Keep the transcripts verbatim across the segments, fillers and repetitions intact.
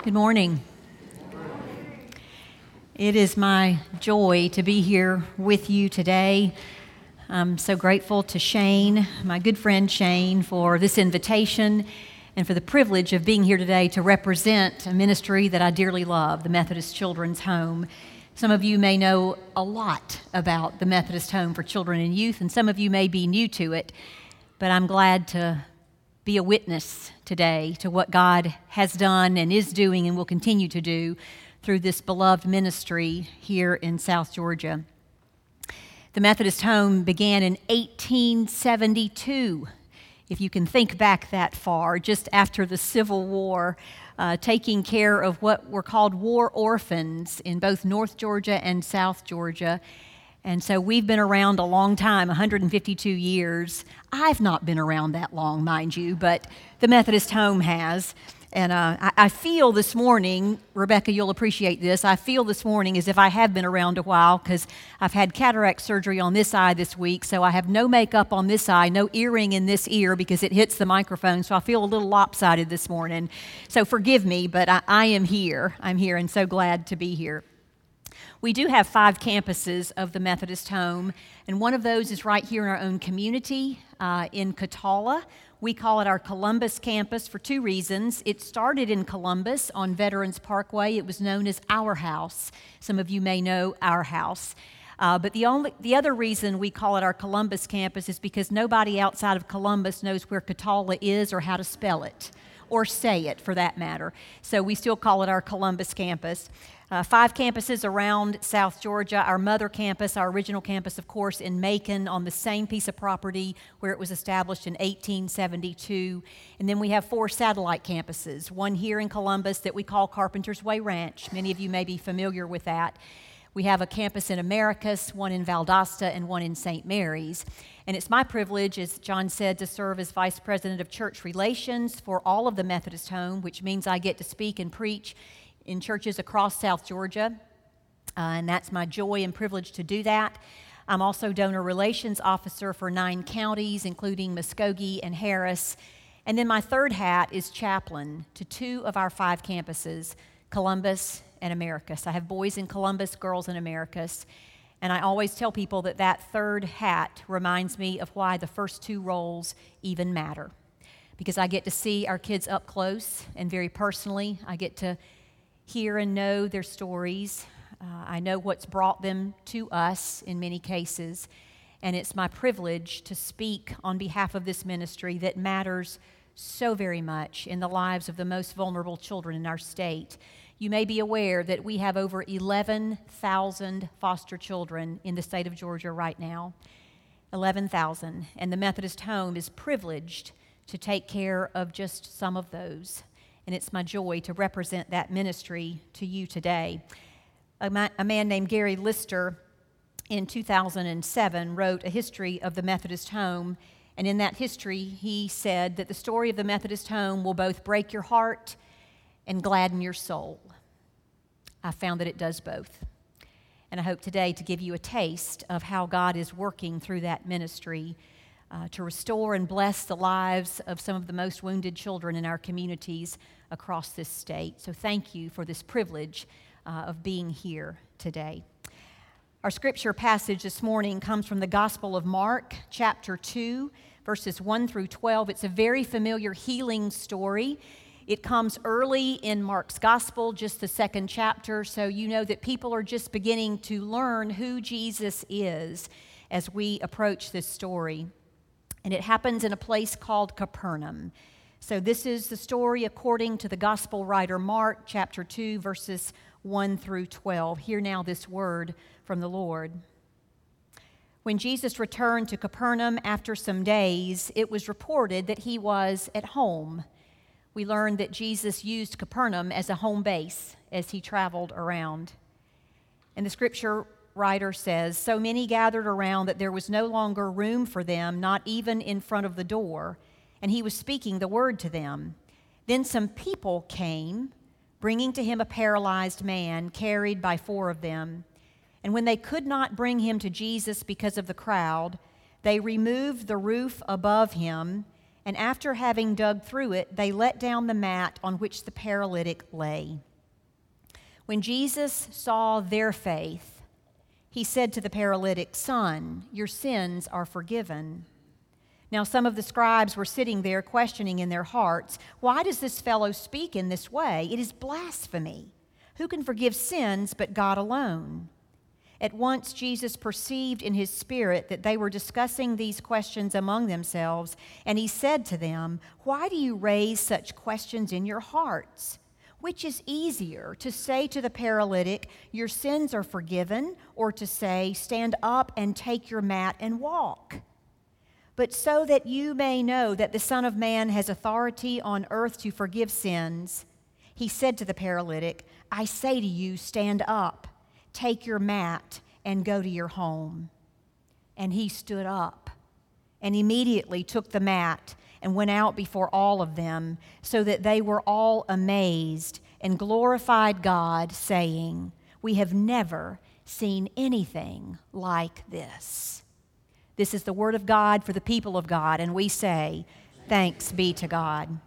Good morning. It is my joy to be here with you today. I'm so grateful to Shane, my good friend Shane, for this invitation and for the privilege of being here today to represent a ministry that I dearly love, the Methodist Children's Home. Some of you may know a lot about the Methodist Home for Children and Youth, and some of you may be new to it, but I'm glad to be a witness today to what God has done and is doing and will continue to do through this beloved ministry here in South Georgia. The Methodist Home began in eighteen seventy-two, if you can think back that far, just after the Civil War, uh, taking care of what were called war orphans in both North Georgia and South Georgia. And so we've been around a long time, one hundred fifty-two years. I've not been around that long, mind you, but the Methodist Home has. And uh, I, I feel this morning, Rebecca, you'll appreciate this, I feel this morning as if I have been around a while because I've had cataract surgery on this eye this week, so I have no makeup on this eye, no earring in this ear because it hits the microphone, so I feel a little lopsided this morning. So forgive me, but I, I am here. I'm here and so glad to be here. We do have five campuses of the Methodist Home, and one of those is right here in our own community uh, in Catala. We call it our Columbus campus for two reasons. It started in Columbus on Veterans Parkway. It was known as Our House. Some of you may know Our House. Uh, but the only the other reason we call it our Columbus campus is because nobody outside of Columbus knows where Catala is or how to spell it, or say it for that matter. So we still call it our Columbus campus. Uh, five campuses around South Georgia. Our mother campus, our original campus, of course, in Macon on the same piece of property where it was established in eighteen seventy-two. And then we have four satellite campuses, one here in Columbus that we call Carpenter's Way Ranch. Many of you may be familiar with that. We have a campus in Americus, one in Valdosta, and one in Saint Mary's. And it's my privilege, as John said, to serve as Vice President of Church Relations for all of the Methodist Home, which means I get to speak and preach in churches across South Georgia, uh, and that's my joy and privilege to do that. I'm also Donor Relations Officer for nine counties, including Muskogee and Harris. And then my third hat is chaplain to two of our five campuses, Columbus and Americus. I have boys in Columbus, girls in Americus, and I always tell people that that third hat reminds me of why the first two roles even matter, because I get to see our kids up close and very personally. I get to hear and know their stories. Uh, I know what's brought them to us in many cases, and it's my privilege to speak on behalf of this ministry that matters so very much in the lives of the most vulnerable children in our state. You may be aware that we have over eleven thousand foster children in the state of Georgia right now, eleven thousand, and the Methodist Home is privileged to take care of just some of those. And it's my joy to represent that ministry to you today. A, ma- a man named Gary Lister in two thousand seven wrote a history of the Methodist Home, and in that history he said that the story of the Methodist Home will both break your heart and gladden your soul. I found that it does both. And I hope today to give you a taste of how God is working through that ministry Uh, to restore and bless the lives of some of the most wounded children in our communities across this state. So thank you for this privilege uh, of being here today. Our scripture passage this morning comes from the Gospel of Mark, chapter two, verses one through twelve. It's a very familiar healing story. It comes early in Mark's Gospel, just the second chapter, so you know that people are just beginning to learn who Jesus is as we approach this story. And it happens in a place called Capernaum. So this is the story according to the gospel writer Mark, chapter two, verses one through twelve. Hear now this word from the Lord. When Jesus returned to Capernaum after some days, it was reported that he was at home. We learned that Jesus used Capernaum as a home base as he traveled around. And the scripture writer says, so many gathered around that there was no longer room for them, not even in front of the door, and he was speaking the word to them. Then some people came, bringing to him a paralyzed man carried by four of them. And when they could not bring him to Jesus because of the crowd, they removed the roof above him and after having dug through it, they let down the mat on which the paralytic lay. When Jesus saw their faith, he said to the paralytic, "Son, your sins are forgiven." Now some of the scribes were sitting there questioning in their hearts, "Why does this fellow speak in this way? It is blasphemy. Who can forgive sins but God alone?" At once Jesus perceived in his spirit that they were discussing these questions among themselves, and he said to them, "Why do you raise such questions in your hearts? Which is easier, to say to the paralytic, 'Your sins are forgiven,' or to say, 'Stand up and take your mat and walk'? But so that you may know that the Son of Man has authority on earth to forgive sins," he said to the paralytic, "I say to you, stand up, take your mat, and go to your home." And he stood up and immediately took the mat and went out before all of them, so that they were all amazed and glorified God, saying, "We have never seen anything like this." This is the word of God for the people of God, and we say, thanks be to God.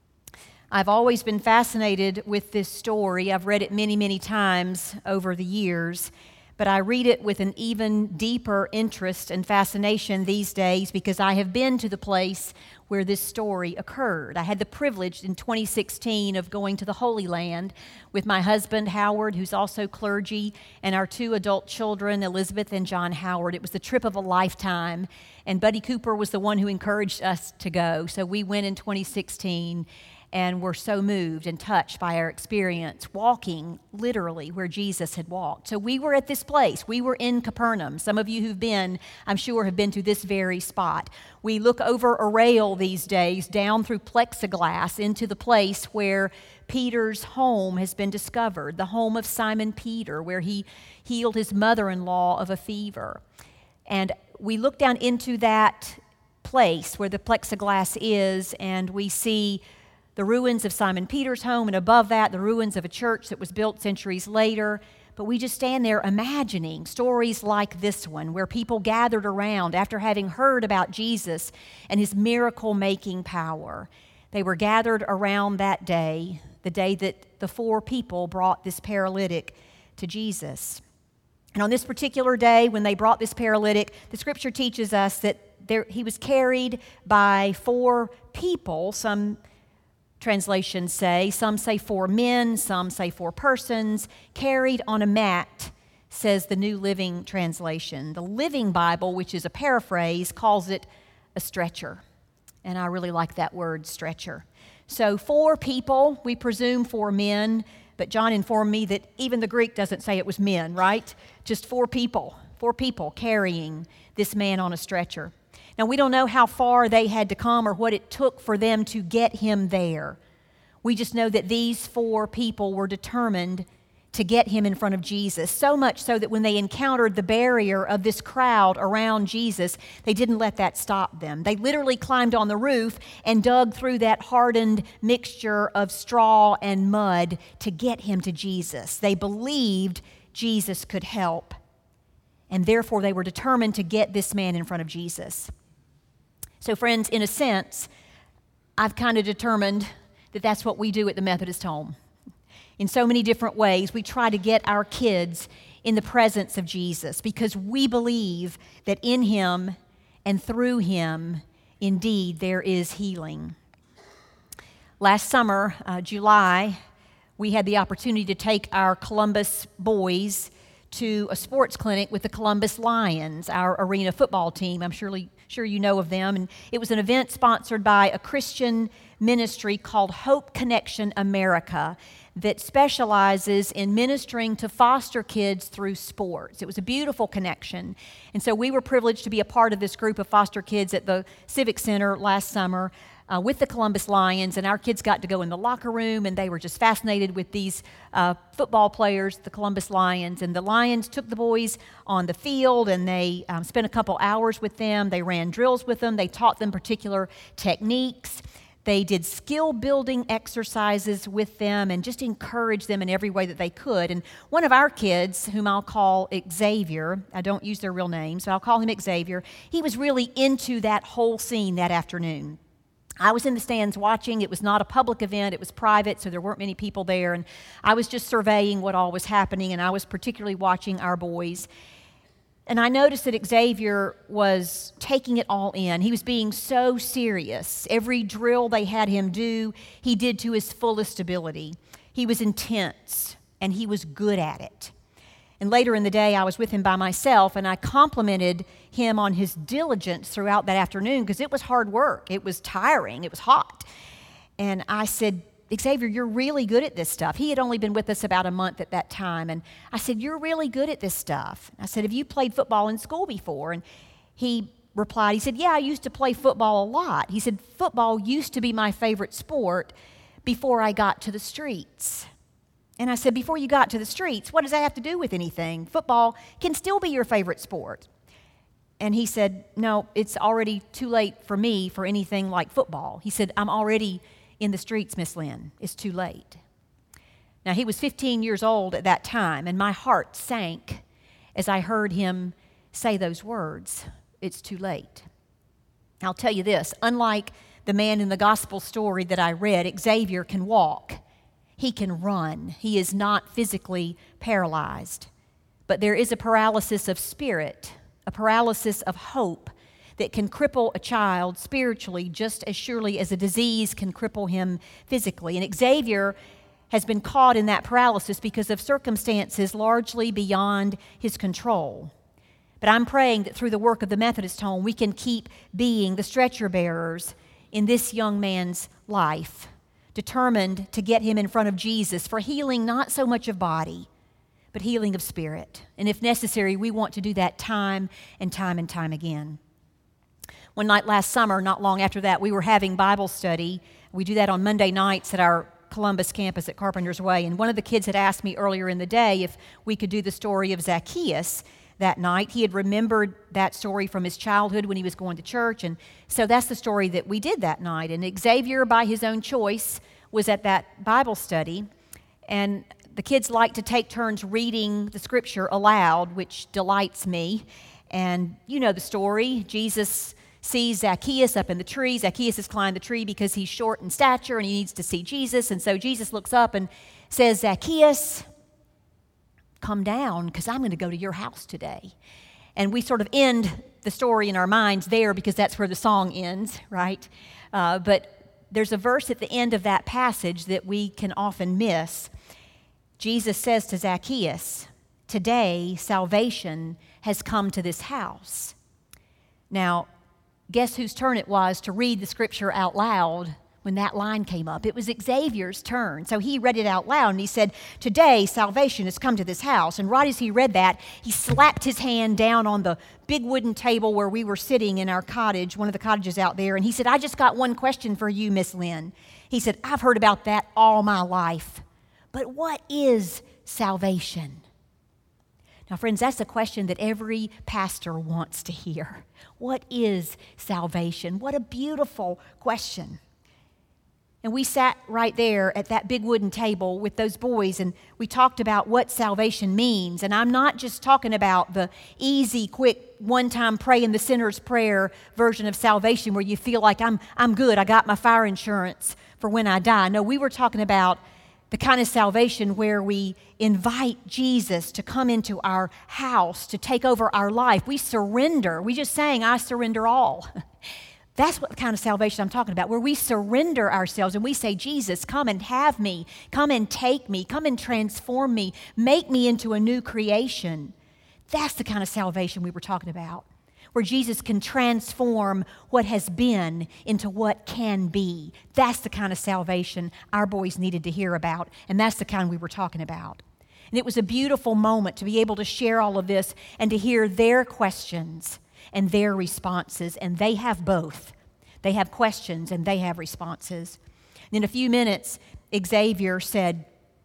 I've always been fascinated with this story. I've read it many, many times over the years, but I read it with an even deeper interest and fascination these days because I have been to the place where this story occurred. I had the privilege in twenty sixteen of going to the Holy Land with my husband, Howard, who's also clergy, and our two adult children, Elizabeth and John Howard. It was the trip of a lifetime, and Buddy Cooper was the one who encouraged us to go. So we went in twenty sixteen, and were so moved and touched by our experience, walking literally where Jesus had walked. So we were at this place. We were in Capernaum. Some of you who've been, I'm sure, have been to this very spot. We look over a rail these days down through plexiglass into the place where Peter's home has been discovered, the home of Simon Peter, where he healed his mother-in-law of a fever. And we look down into that place where the plexiglass is, and we see the ruins of Simon Peter's home, and above that, the ruins of a church that was built centuries later. But we just stand there imagining stories like this one, where people gathered around after having heard about Jesus and his miracle-making power. They were gathered around that day, the day that the four people brought this paralytic to Jesus. And on this particular day, when they brought this paralytic, the scripture teaches us that there, he was carried by four people. Some translations say, some say four men, some say four persons, carried on a mat, says the New Living Translation. The Living Bible, which is a paraphrase, calls it a stretcher. And I really like that word, stretcher. So four people, we presume four men, but John informed me that even the Greek doesn't say it was men, right? Just four people, four people carrying this man on a stretcher. Now, we don't know how far they had to come or what it took for them to get him there. We just know that these four people were determined to get him in front of Jesus, so much so that when they encountered the barrier of this crowd around Jesus, they didn't let that stop them. They literally climbed on the roof and dug through that hardened mixture of straw and mud to get him to Jesus. They believed Jesus could help, and therefore they were determined to get this man in front of Jesus. So friends, in a sense, I've kind of determined that that's what we do at the Methodist Home. In so many different ways, we try to get our kids in the presence of Jesus because we believe that in him and through him, indeed, there is healing. Last summer, uh, July, we had the opportunity to take our Columbus boys to a sports clinic with the Columbus Lions, our arena football team. I'm surely sure you know of them. And it was an event sponsored by a Christian ministry called Hope Connection America that specializes in ministering to foster kids through sports. It was a beautiful connection. And so we were privileged to be a part of this group of foster kids at the Civic Center last summer uh, with the Columbus Lions, and our kids got to go in the locker room, and they were just fascinated with these uh, football players, the Columbus Lions. And the Lions took the boys on the field, and they um, spent a couple hours with them. They ran drills with them. They taught them particular techniques. They did skill-building exercises with them and just encouraged them in every way that they could. And one of our kids, whom I'll call Xavier, I don't use their real names, so I'll call him Xavier, he was really into that whole scene that afternoon. I was in the stands watching. It was not a public event. It was private, so there weren't many people there. And I was just surveying what all was happening, and I was particularly watching our boys. And I noticed that Xavier was taking it all in. He was being so serious. Every drill they had him do, he did to his fullest ability. He was intense, and he was good at it. And later in the day, I was with him by myself, and I complimented him on his diligence throughout that afternoon because it was hard work. It was tiring. It was hot. And I said, Xavier, you're really good at this stuff. He had only been with us about a month at that time. And I said, you're really good at this stuff. I said, have you played football in school before? And he replied, he said, yeah, I used to play football a lot. He said, football used to be my favorite sport before I got to the streets. And I said, before you got to the streets, what does that have to do with anything? Football can still be your favorite sport. And he said, no, it's already too late for me for anything like football. He said, I'm already in the streets, Miss Lynn. It's too late. Now, he was fifteen years old at that time, and my heart sank as I heard him say those words, it's too late. I'll tell you this, unlike the man in the gospel story that I read, Xavier can walk. He can run. He is not physically paralyzed. But there is a paralysis of spirit, a paralysis of hope that can cripple a child spiritually just as surely as a disease can cripple him physically. And Xavier has been caught in that paralysis because of circumstances largely beyond his control. But I'm praying that through the work of the Methodist Home, we can keep being the stretcher bearers in this young man's life, determined to get him in front of Jesus for healing not so much of body, but healing of spirit. And if necessary, we want to do that time and time and time again. One night last summer, not long after that, we were having Bible study. We do that on Monday nights at our Columbus campus at Carpenter's Way. And one of the kids had asked me earlier in the day if we could do the story of Zacchaeus that night. He had remembered that story from his childhood when he was going to church. And so that's the story that we did that night. And Xavier, by his own choice, was at that Bible study. And the kids like to take turns reading the scripture aloud, which delights me. And you know the story. Jesus sees Zacchaeus up in the tree. Zacchaeus has climbed the tree because he's short in stature and he needs to see Jesus. And so Jesus looks up and says, Zacchaeus, come down because I'm going to go to your house today. And we sort of end the story in our minds there because that's where the song ends, right? Uh, but there's a verse at the end of that passage that we can often miss. Jesus says to Zacchaeus, today salvation has come to this house. Now, guess whose turn it was to read the scripture out loud when that line came up? It was Xavier's turn. So he read it out loud and he said, today salvation has come to this house. And right as he read that, he slapped his hand down on the big wooden table where we were sitting in our cottage, one of the cottages out there. And he said, I just got one question for you, Miss Lynn. He said, I've heard about that all my life. But what is salvation? Now, friends, that's a question that every pastor wants to hear. What is salvation? What a beautiful question. And we sat right there at that big wooden table with those boys, and we talked about what salvation means. And I'm not just talking about the easy, quick, one-time pray in the sinner's prayer version of salvation where you feel like I'm, I'm good, I got my fire insurance for when I die. No, we were talking about the kind of salvation where we invite Jesus to come into our house, to take over our life. We surrender. We just sang, I surrender all. That's what kind of salvation I'm talking about, where we surrender ourselves and we say, Jesus, come and have me. Come and take me. Come and transform me. Make me into a new creation. That's the kind of salvation we were talking about, where Jesus can transform what has been into what can be. That's the kind of salvation our boys needed to hear about, and that's the kind we were talking about. And it was a beautiful moment to be able to share all of this and to hear their questions and their responses, and they have both. They have questions and they have responses. And in a few minutes, Xavier said,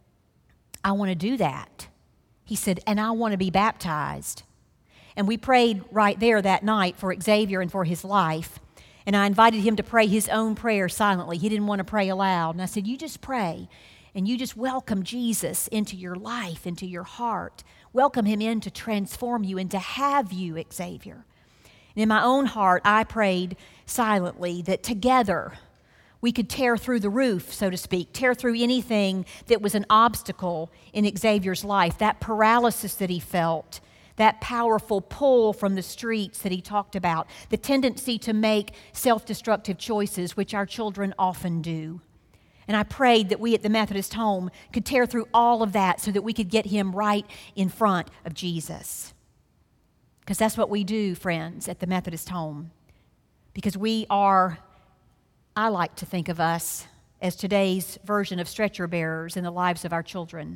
I want to do that. He said, and I want to be baptized. And we prayed right there that night for Xavier and for his life. And I invited him to pray his own prayer silently. He didn't want to pray aloud. And I said, you just pray. And you just welcome Jesus into your life, into your heart. Welcome him in to transform you and to have you, Xavier. And in my own heart, I prayed silently that together We could tear through the roof, so to speak, tear through anything that was an obstacle in Xavier's life, that paralysis that he felt, that powerful pull from the streets that he talked about, the tendency to make self-destructive choices, which our children often do. And I prayed that we at the Methodist home could tear through all of that so that we could get him right in front of Jesus. Because that's what we do, friends, at the Methodist home. Because we are, I like to think of us as today's version of stretcher bearers in the lives of our children.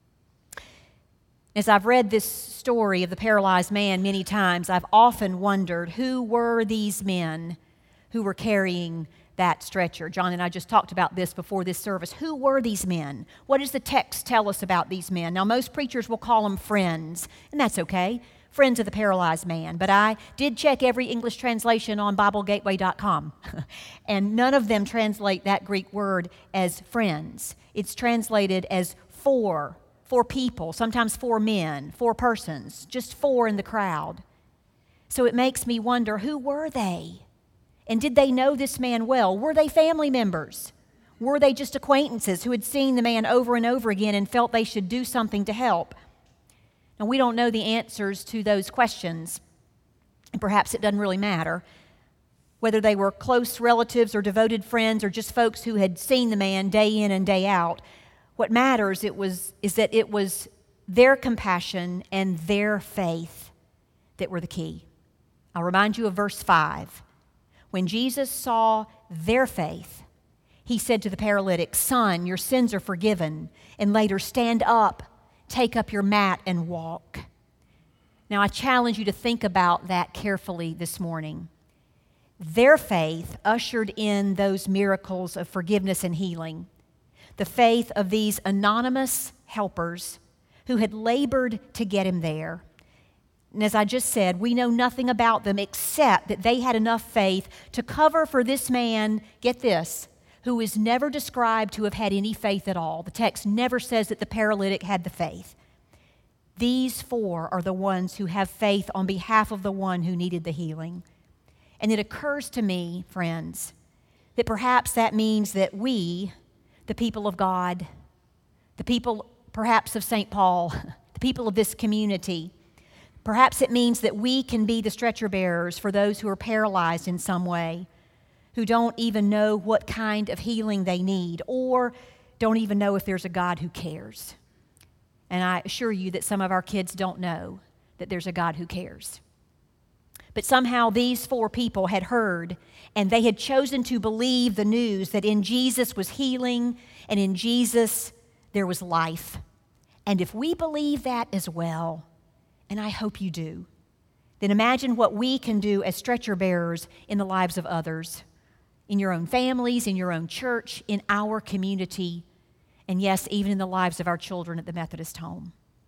As I've read this story of the paralyzed man many times, I've often wondered who were these men who were carrying that stretcher. John and I just talked about this before this service. Who were these men? What does the text tell us about these men? Now, most preachers will call them friends, and that's okay. Friends of the paralyzed man. But I did check every English translation on Bible Gateway dot com, and none of them translate that Greek word as friends. It's translated as four, four people, sometimes four men, four persons, just four in the crowd. So it makes me wonder, who were they? And did they know this man well? Were they family members? Were they just acquaintances who had seen the man over and over again and felt they should do something to help? Now, we don't know the answers to those questions, and perhaps it doesn't really matter. Whether they were close relatives or devoted friends or just folks who had seen the man day in and day out, what matters it was, is that it was their compassion and their faith that were the key. I'll remind you of verse five. When Jesus saw their faith, he said to the paralytic, "Son, your sins are forgiven." And later, "Stand up, take up your mat and walk." Now, I challenge you to think about that carefully this morning. Their faith ushered in those miracles of forgiveness and healing. The faith of these anonymous helpers who had labored to get him there. And as I just said, we know nothing about them except that they had enough faith to cover for this man, get this, who is never described to have had any faith at all. The text never says that the paralytic had the faith. These four are the ones who have faith on behalf of the one who needed the healing. And it occurs to me, friends, that perhaps that means that we, the people of God, the people perhaps of Saint Paul, the people of this community, perhaps it means that we can be the stretcher bearers for those who are paralyzed in some way, who don't even know what kind of healing they need, or don't even know if there's a God who cares. And I assure you that some of our kids don't know that there's a God who cares. But somehow these four people had heard, and they had chosen to believe the news that in Jesus was healing, and in Jesus there was life. And if we believe that as well, and I hope you do, then imagine what we can do as stretcher bearers in the lives of others, in your own families, in your own church, in our community, and yes, even in the lives of our children at the Methodist home.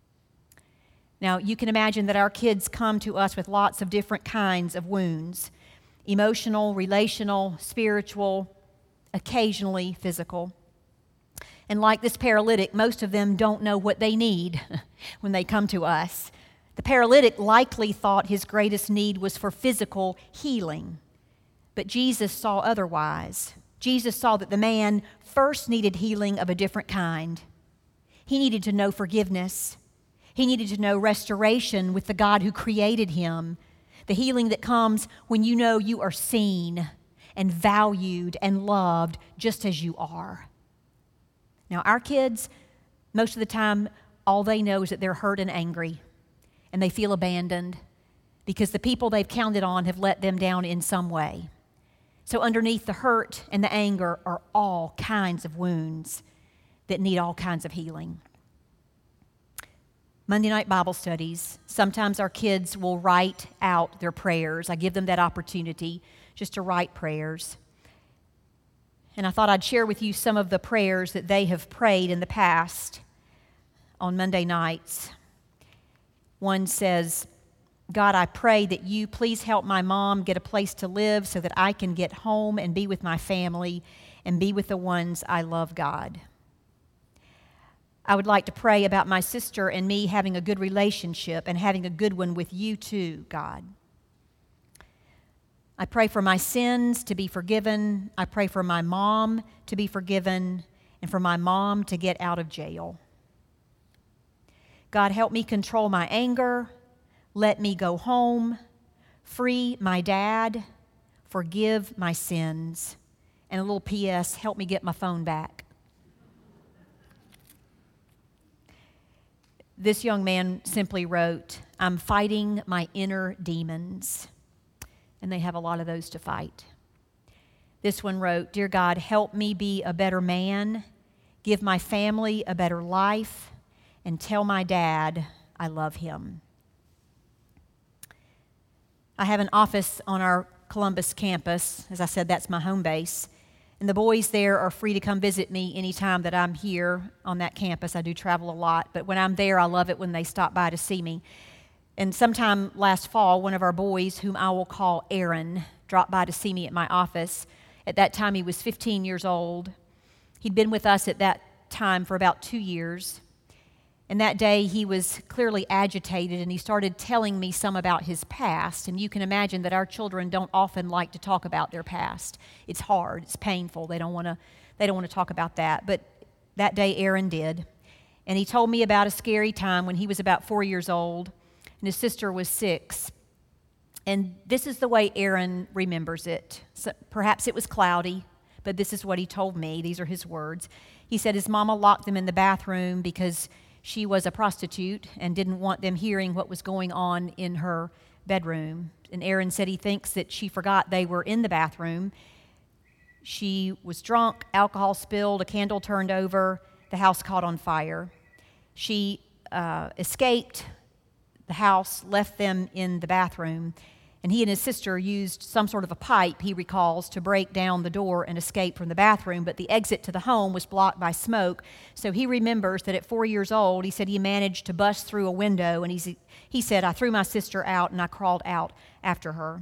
Now, you can imagine that our kids come to us with lots of different kinds of wounds: emotional, relational, spiritual, occasionally physical. And like this paralytic, most of them don't know what they need when they come to us. The paralytic likely thought his greatest need was for physical healing, but Jesus saw otherwise. Jesus saw that the man first needed healing of a different kind. He needed to know forgiveness. He needed to know restoration with the God who created him, the healing that comes when you know you are seen and valued and loved just as you are. Now, our kids, most of the time, all they know is that they're hurt and angry, and they feel abandoned because the people they've counted on have let them down in some way. So underneath the hurt and the anger are all kinds of wounds that need all kinds of healing. Monday night Bible studies, sometimes our kids will write out their prayers. I give them that opportunity just to write prayers. And I thought I'd share with you some of the prayers that they have prayed in the past on Monday nights. One says, "God, I pray that you please help my mom get a place to live so that I can get home and be with my family and be with the ones I love, God. I would like to pray about my sister and me having a good relationship and having a good one with you too, God. I pray for my sins to be forgiven. I pray for my mom to be forgiven and for my mom to get out of jail. God, help me control my anger. Let me go home. Free my dad. Forgive my sins. And a little P S, help me get my phone back. This young man simply wrote, I'm fighting my inner demons. And they have a lot of those to fight. This one wrote, Dear God, help me be a better man, give my family a better life, and tell my dad I love him. I have an office on our Columbus campus. As I said, that's my home base. And the boys there are free to come visit me anytime that I'm here on that campus. I do travel a lot, but when I'm there, I love it when they stop by to see me. And sometime last fall, one of our boys, whom I will call Aaron, dropped by to see me at my office. At that time, he was fifteen years old. He'd been with us at that time for about two years. And that day, he was clearly agitated, and he started telling me some about his past. And you can imagine that our children don't often like to talk about their past. It's hard. It's painful. They don't want to. They don't want to talk about that. But that day, Aaron did, and he told me about a scary time when he was about four years old, and his sister was six. And this is the way Aaron remembers it. So perhaps it was cloudy, but this is what he told me. These are his words. He said his mama locked them in the bathroom because she was a prostitute and didn't want them hearing what was going on in her bedroom. And Aaron said he thinks that she forgot they were in the bathroom. She was drunk, alcohol spilled, a candle turned over, the house caught on fire. She uh, escaped the house, left them in the bathroom, and he and his sister used some sort of a pipe, he recalls, to break down the door and escape from the bathroom, but the exit to the home was blocked by smoke. So he remembers that at four years old, he said he managed to bust through a window, and he's, he said, I threw my sister out and I crawled out after her.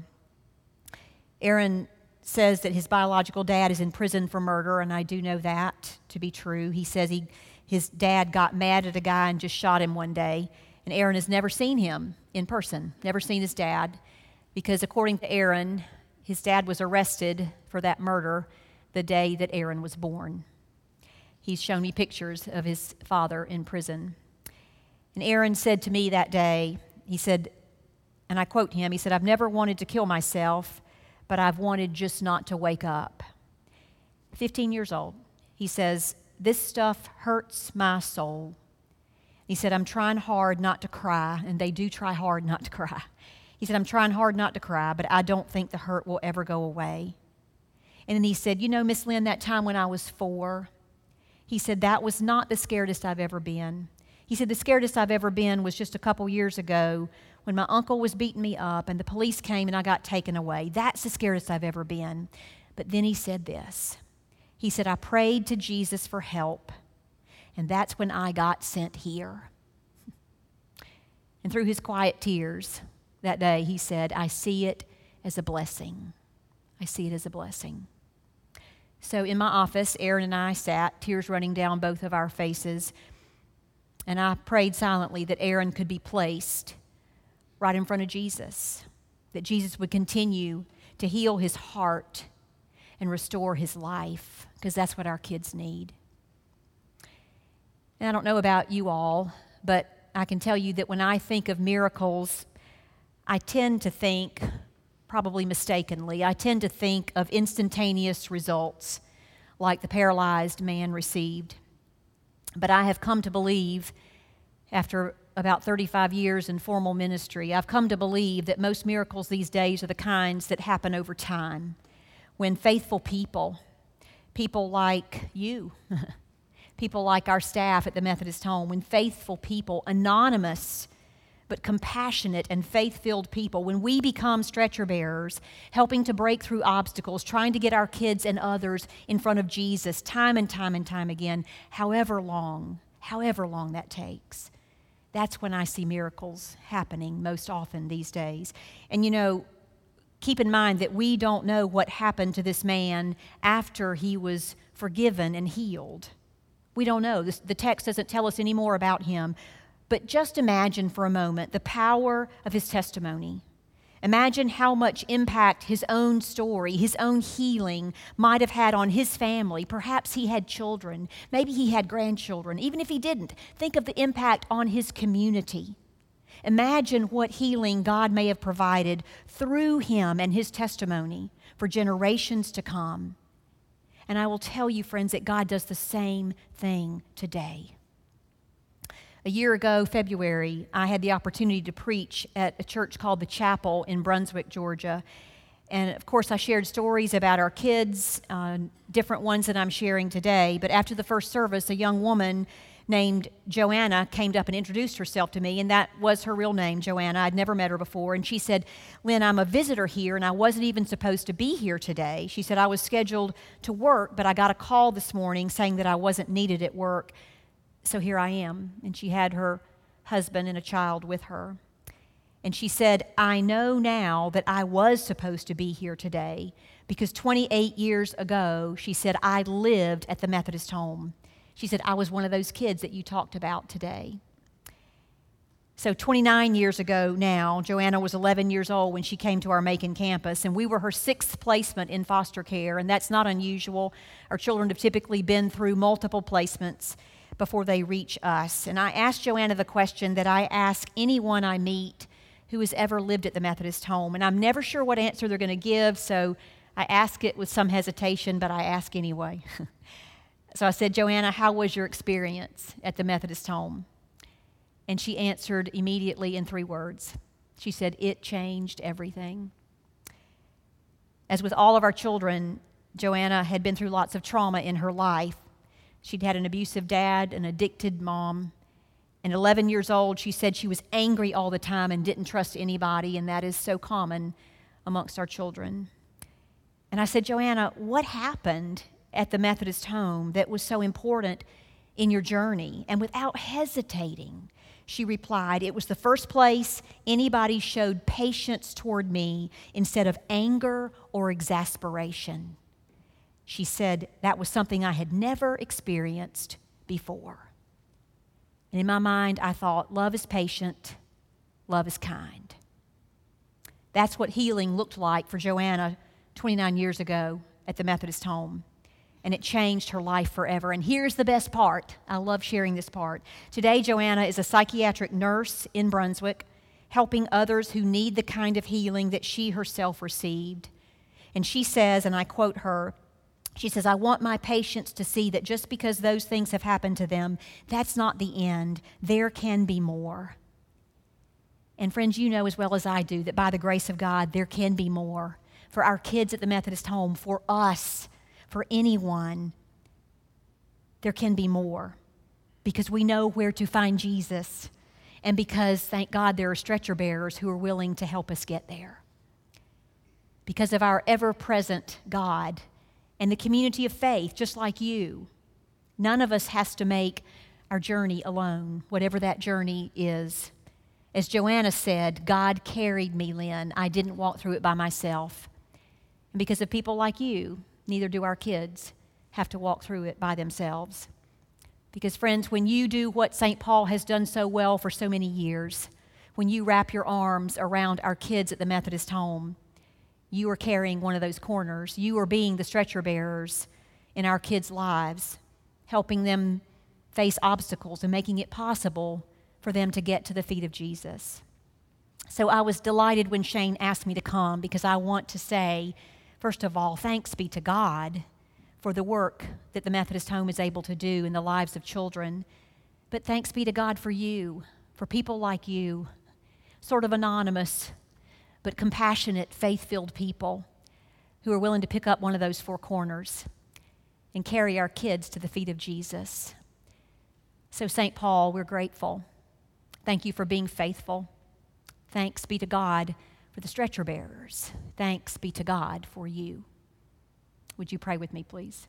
Aaron says that his biological dad is in prison for murder, and I do know that to be true. He says he, his dad got mad at a guy and just shot him one day, and Aaron has never seen him in person, never seen his dad. Because according to Aaron, his dad was arrested for that murder the day that Aaron was born. He's shown me pictures of his father in prison. And Aaron said to me that day, he said, and I quote him, he said, I've never wanted to kill myself, but I've wanted just not to wake up. fifteen years old, he says, this stuff hurts my soul. He said, I'm trying hard not to cry, and they do try hard not to cry. He said, I'm trying hard not to cry, but I don't think the hurt will ever go away. And then he said, you know, Miss Lynn, that time when I was four, he said, that was not the scaredest I've ever been. He said, the scaredest I've ever been was just a couple years ago when my uncle was beating me up and the police came and I got taken away. That's the scaredest I've ever been. But then he said this. He said, I prayed to Jesus for help, and that's when I got sent here. And through his quiet tears, that day, he said, I see it as a blessing. I see it as a blessing. So in my office, Aaron and I sat, tears running down both of our faces, and I prayed silently that Aaron could be placed right in front of Jesus, that Jesus would continue to heal his heart and restore his life, because that's what our kids need. And I don't know about you all, but I can tell you that when I think of miracles, I tend to think, probably mistakenly, I tend to think of instantaneous results like the paralyzed man received. But I have come to believe, after about thirty-five years in formal ministry, I've come to believe that most miracles these days are the kinds that happen over time, when faithful people, people like you, people like our staff at the Methodist Home, when faithful people, anonymous but compassionate and faith-filled people, when we become stretcher bearers, helping to break through obstacles, trying to get our kids and others in front of Jesus time and time and time again, however long, however long that takes. That's when I see miracles happening most often these days. And you know, keep in mind that we don't know what happened to this man after he was forgiven and healed. We don't know. This, the text doesn't tell us any more about him. But just imagine for a moment the power of his testimony. Imagine how much impact his own story, his own healing might have had on his family. Perhaps he had children. Maybe he had grandchildren. Even if he didn't, think of the impact on his community. Imagine what healing God may have provided through him and his testimony for generations to come. And I will tell you, friends, that God does the same thing today. A year ago, February, I had the opportunity to preach at a church called The Chapel in Brunswick, Georgia. And of course, I shared stories about our kids, uh, different ones that I'm sharing today. But after the first service, a young woman named Joanna came up and introduced herself to me, and that was her real name, Joanna. I'd never met her before. And she said, "Lynn, I'm a visitor here, and I wasn't even supposed to be here today." She said, "I was scheduled to work, but I got a call this morning saying that I wasn't needed at work. So here I am." And she had her husband and a child with her. And she said, "I know now that I was supposed to be here today because twenty-eight years ago," she said, "I lived at the Methodist home." She said, "I was one of those kids that you talked about today." So twenty-nine years ago now, Joanna was eleven years old when she came to our Macon campus, and we were her sixth placement in foster care, and that's not unusual. Our children have typically been through multiple placements before they reach us. And I asked Joanna the question that I ask anyone I meet who has ever lived at the Methodist home, and I'm never sure what answer they're going to give, so I ask it with some hesitation, but I ask anyway. So I said, "Joanna, how was your experience at the Methodist home?" And she answered immediately in three words. She said, "It changed everything." As with all of our children, Joanna had been through lots of trauma in her life. She'd had an abusive dad, an addicted mom. And eleven years old, she said she was angry all the time and didn't trust anybody, and that is so common amongst our children. And I said, "Joanna, what happened at the Methodist home that was so important in your journey?" And without hesitating, she replied, "It was the first place anybody showed patience toward me instead of anger or exasperation." She said, "That was something I had never experienced before." And in my mind, I thought, love is patient, love is kind. That's what healing looked like for Joanna twenty-nine years ago at the Methodist home. And it changed her life forever. And here's the best part. I love sharing this part. Today, Joanna is a psychiatric nurse in Brunswick, helping others who need the kind of healing that she herself received. And she says, and I quote her, she says, "I want my patients to see that just because those things have happened to them, that's not the end. There can be more." And friends, you know as well as I do that by the grace of God, there can be more for our kids at the Methodist home, for us, for anyone. There can be more because we know where to find Jesus, and because, thank God, there are stretcher bearers who are willing to help us get there. Because of our ever-present God and the community of faith, just like you, none of us has to make our journey alone, whatever that journey is. As Joanna said, "God carried me, Lynn. I didn't walk through it by myself." And because of people like you, neither do our kids have to walk through it by themselves. Because friends, when you do what Saint Paul has done so well for so many years, when you wrap your arms around our kids at the Methodist home, you are carrying one of those corners. You are being the stretcher bearers in our kids' lives, helping them face obstacles and making it possible for them to get to the feet of Jesus. So I was delighted when Shane asked me to come, because I want to say, first of all, thanks be to God for the work that the Methodist home is able to do in the lives of children. But thanks be to God for you, for people like you, sort of anonymous, but compassionate, faith-filled people who are willing to pick up one of those four corners and carry our kids to the feet of Jesus. So Saint Paul, we're grateful. Thank you for being faithful. Thanks be to God for the stretcher bearers. Thanks be to God for you. Would you pray with me, please?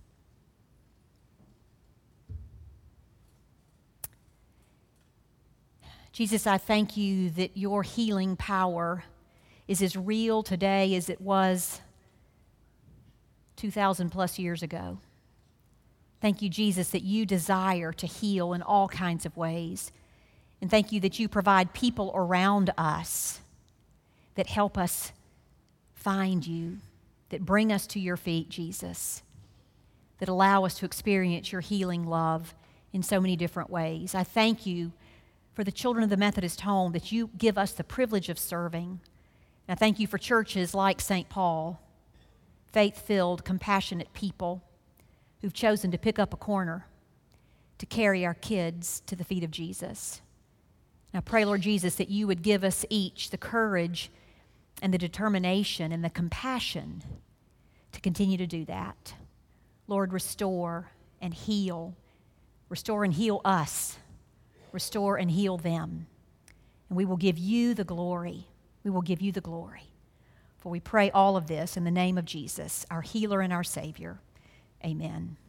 Jesus, I thank you that your healing power is as real today as it was two thousand plus years ago. Thank you, Jesus, that you desire to heal in all kinds of ways. And thank you that you provide people around us that help us find you, that bring us to your feet, Jesus, that allow us to experience your healing love in so many different ways. I thank you for the children of the Methodist Home, that you give us the privilege of serving. And I thank you for churches like Saint Paul, faith-filled, compassionate people who've chosen to pick up a corner to carry our kids to the feet of Jesus. And I pray, Lord Jesus, that you would give us each the courage and the determination and the compassion to continue to do that. Lord, restore and heal. Restore and heal us. Restore and heal them. And we will give you the glory. We will give you the glory. For we pray all of this in the name of Jesus, our healer and our Savior. Amen.